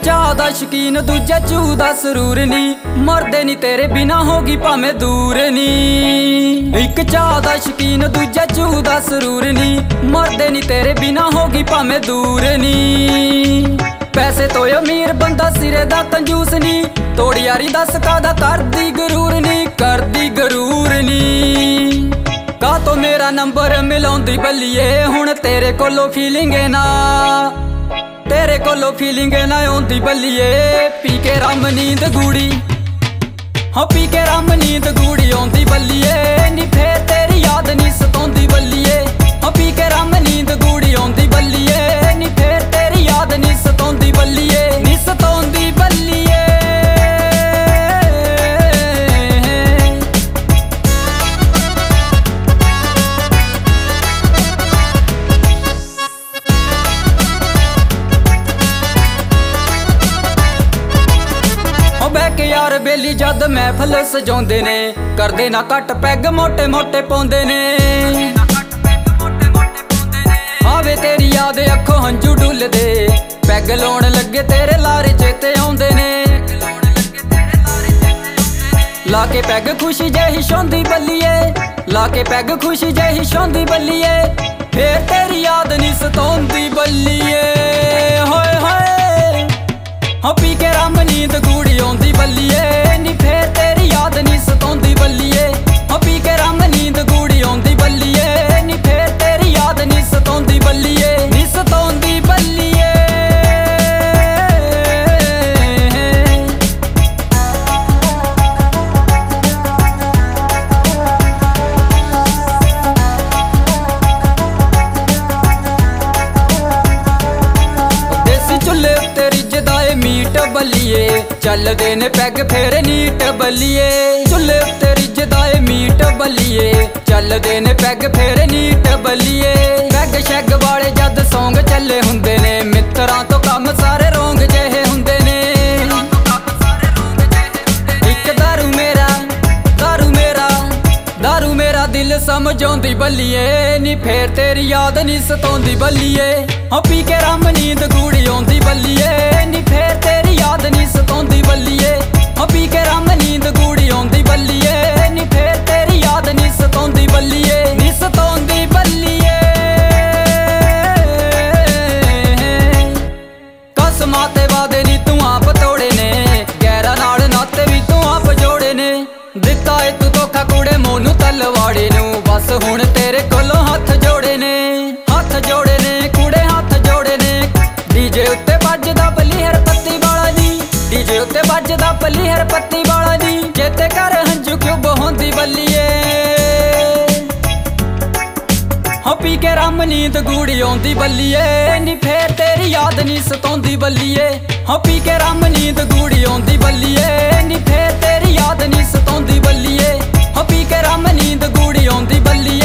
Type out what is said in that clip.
ਚਾਹ ਦਾ ਸ਼ਕੀਨ ਦੂਜਾ ਚੂ ਦਾ ਸਰੂਰ ਨੀ, ਮਰਦੇ ਨੀ ਤੇਰੇ ਬਿਨਾ ਹੋਗੀ ਭਾਵੇਂ ਦੂਰ ਨੀ। ਇੱਕ ਚਾਹ ਦਾ ਸ਼ਕੀਨ ਦੂਜਾ ਚੂ ਦਾ ਸਰੂਰ ਨੀ, ਮਰਦੇ ਨੀ ਤੇਰੇ ਬਿਨਾ ਹੋਗੀ ਭਾਵੇਂ ਦੂਰ ਨੀ। ਪੈਸੇ ਤੋਂ ਅਮੀਰ ਬੰਦਾ ਸਿਰੇ ਦਾ ਕੰਜੂਸ ਨੀ, ਤੋੜੀ ਯਾਰੀ ਦੱਸ ਕਾਦਾ ਕਰਦੀ ਗਰੂਰ ਨੀ, ਕਰਦੀ ਗਰੂਰ ਨੀ। ਕਾ ਤੋਂ ਮੇਰਾ ਨੰਬਰ ਮਿਲਾਉਂਦੀ ਬੱਲੀਏ, ਹੁਣ ਤੇਰੇ ਕੋਲੋਂ ਫੀਲਿੰਗ ਨਾ, ਤੇਰੇ ਕੋਲੋਂ ਫੀਲਿੰਗ ਨਾ ਆਉਂਦੀ ਬੱਲੀਏ। ਪੀ ਕੇ ਰਮ ਨੀਂਦ ਗੂੜੀ, ਹਾਂ ਪੀ ਕੇ ਰਮ ਨੀਂਦ ਗੂੜੀ ਆਉਂਦੀ ਬੱਲੀਏ ਨੀ, ਫੇਰ ਤੇਰੀ ਯਾਦ ਨੀ ਸਤਾਉਂਦੀ ਬੱਲੀਏ। ਹਾਂ ਪੀ ਕੇ ਰਮ ਨੀਂਦ ਗੂੜੀ ਆਉਂਦੀ ਬੱਲੀਏ ਨੀ, ਫੇਰ ਤੇਰੀ ਯਾਦ ਨੀ ਸਤਾਉਂਦੀ ਬੱਲੀਏ, ਨੀ ਸਤਾਉਂਦੀ ਬੱਲੀਏ। ਬਹਿ ਕੇ ਯਾਰ ਬੇਲੀ ਜਦ ਮਹਿਫਲ ਸਜਾਉਂਦੇ ਨੇ, ਕਰਦੇ ਨਾ ਘੱਟ ਪੈਗ ਮੋਟੇ ਮੋਟੇ ਪਾਉਂਦੇ ਨੇ। ਆਵੇ ਤੇਰੀ ਯਾਦ ਅੱਖੋਂ ਹੰਝੂ ਡੁੱਲਦੇ, ਪੈਗ ਲਾਉਣ ਲੱਗੇ ਤੇਰੇ ਲਾਰੇ ਚੇਤੇ ਆਉਂਦੇ ਨੇ। ਲਾ ਕੇ ਪੈਗ ਖੁਸ਼ੀ ਜਿਹੀ ਛਾਉਂਦੀ ਬੱਲੀਏ, ਲਾ ਕੇ ਪੈਗ ਖੁਸ਼ੀ ਜਿਹੀ ਛਾਉਂਦੀ ਬੱਲੀਏ, ਫੇਰ ਤੇਰੀ ਯਾਦ ਨੀ ਸਤਾਉਂਦੀ ਬੱਲੀਏ। ਹੋਏ ਹੋਏ ਹਾਂ ਪੀ ਕੇ ਰਮ ਨੀਂਦ ਗੂੜੀ ਆਉਂਦੀ ਬੱਲੀਏ ਨੀ, ਫੇਰ ਤੇਰੀ ਯਾਦ ਨੀ ਸਤਾਉਂਦੀ ਬੱਲੀਏ। ਹਾਂ ਪੀ ਕੇ ਰਮ ਨੀਂਦ ਗੂੜੀ ਆਉਂਦੀ ਬੱਲੀਏ ਨੀ, ਫੇਰ ਤੇਰੀ ਯਾਦ ਨੀ ਸਤਾਉਂਦੀ ਬੱਲੀਏ, ਨੀ ਸਤਾਉਂਦੀ ਬੱਲੀਏ। ਚੁੱਲ੍ਹੇ ਉੱਤੇ ਰਿੱਝਦਾ ਏ ਮੀਟ ਬੱਲੀਏ, ਚੱਲਦੇ ਨੇ ਪੈਗ ਫੇਰ ਨੀਟ ਬੱਲੀਏ। ਚੁੱਲ੍ਹੇ ਉੱਤੇ ਰਿੱਝਦਾ ਏ ਮੀਟ ਬੱਲੀਏ, ਚੱਲਦੇ ਨੇ ਪੈਗ ਫੇਰ ਨੀਟ ਬੱਲੀਏ। ਪੈਗ ਸ਼ੈਗ ਵਾਲੇ ਜਦ ਸੌਂਗ ਚੱਲੇ ਹੁੰਦੇ ਨੇ, ਮਿੱਤਰਾਂ ਤੋਂ ਕੰਮ ਸਾਰੇ ਰੋਂਗ ਜਿਹੇ ਹੁੰਦੇ ਨੇ। ਇੱਕ ਦਾਰੂ ਮੇਰਾ, ਦਾਰੂ ਮੇਰਾ, ਦਾਰੂ ਮੇਰਾ ਦਿਲ ਸਮਝਾਉਂਦੀ ਬੱਲੀਏ ਨੀ, ਫੇਰ ਤੇਰੀ ਯਾਦ ਨੀ ਸਤਾਉਂਦੀ ਬੱਲੀਏ। ਹਾਂ ਪੀ ਕੇ ਰਮ ਨੀਂਦ ਗੂੜੀ ਆਉਂਦੀ ਬੱਲੀਏ ਨੀ, ਫੇਰ ਤੇਰੀ ਯਾਦ ਨੀ ਸਤਾਉਂਦੀ ਬੱਲੀਏ। ਹਾਂ ਪੀ ਕੇ ਰਮ ਨੀਂਦ ਗੂੜੀ ਆਉਂਦੀ ਬੱਲੀਏ ਨੀ, ਫੇਰ ਤੇਰੀ ਯਾਦ ਨੀ ਸਤਾਉਂਦੀ ਬੱਲੀਏ, ਨੀ ਸਤਾਉਂਦੀ ਬੱਲੀਏ। ਕਸਮਾਂ ਤੇ ਵਾਦੇ ਨੀ ਤੂੰ ਆਪ ਤੋੜੇ ਨੇ, ਗੈਰਾਂ ਨਾਲ ਨਾਤੇ ਵੀ ਤੂੰ ਆਪ ਜੋੜੇ ਨੇ। ਦਿੱਤਾ ਏ ਤੂੰ ਧੋਖਾ ਕੁੜੇ ਮੋਨੂੰ ਤਲਵਾੜੇ ਨੂੰ, ਬਸ ਹੁਣ ਤੇਰੇ ਕੋਲੋਂ ਹੱਥ ਜੋੜੇ ਨੇ, ਹੱਥ ਜੋੜੇ ਨੇ ਕੁੜੇ ਹੱਥ ਜੋੜੇ ਨੇ। ਡੀਜੇ ਉੱਤੇ ਵੱਜਦਾ ਬਲੀਹਰ ਪੱਤੀ ਵਾਲਾ ਨੀ, ਡੀਜੇ ਉੱਤੇ ਵੱਜਦਾ ਬਲੀਹਰ ਪੱਤੀ ਵਾਲਾ ਨੀ, ਚੇਤੇ ਕਰ ਹੰਝੂ ਕਿਉਂ ਬਹਾਉਂਦੀ ਬੱਲੀਏ। ਹਾਂ ਪੀ ਕੇ ਰਮ ਨੀਂਦ ਗੂੜੀ ਆਉਂਦੀ ਬੱਲੀਏ ਨੀ, ਫੇਰ ਤੇਰੀ ਯਾਦ ਨੀ ਸਤਾਉਂਦੀ ਬੱਲੀਏ। ਹਾਂ ਪੀ ਕੇ ਰਮ ਨੀਂਦ ਗੂੜੀ ਆਉਂਦੀ ਬੱਲੀਏ ਨੀ, ਫੇਰ ਤੇਰੀ ਯਾਦ ਨੀ ਸਤਾਉਂਦੀ ਬੱਲੀਏ। ਹਾਂ ਪੀ ਕੇ ਰਮ ਨੀਂਦ ਗੂੜੀ ਆਉਂਦੀ ਬੱਲੀਏ।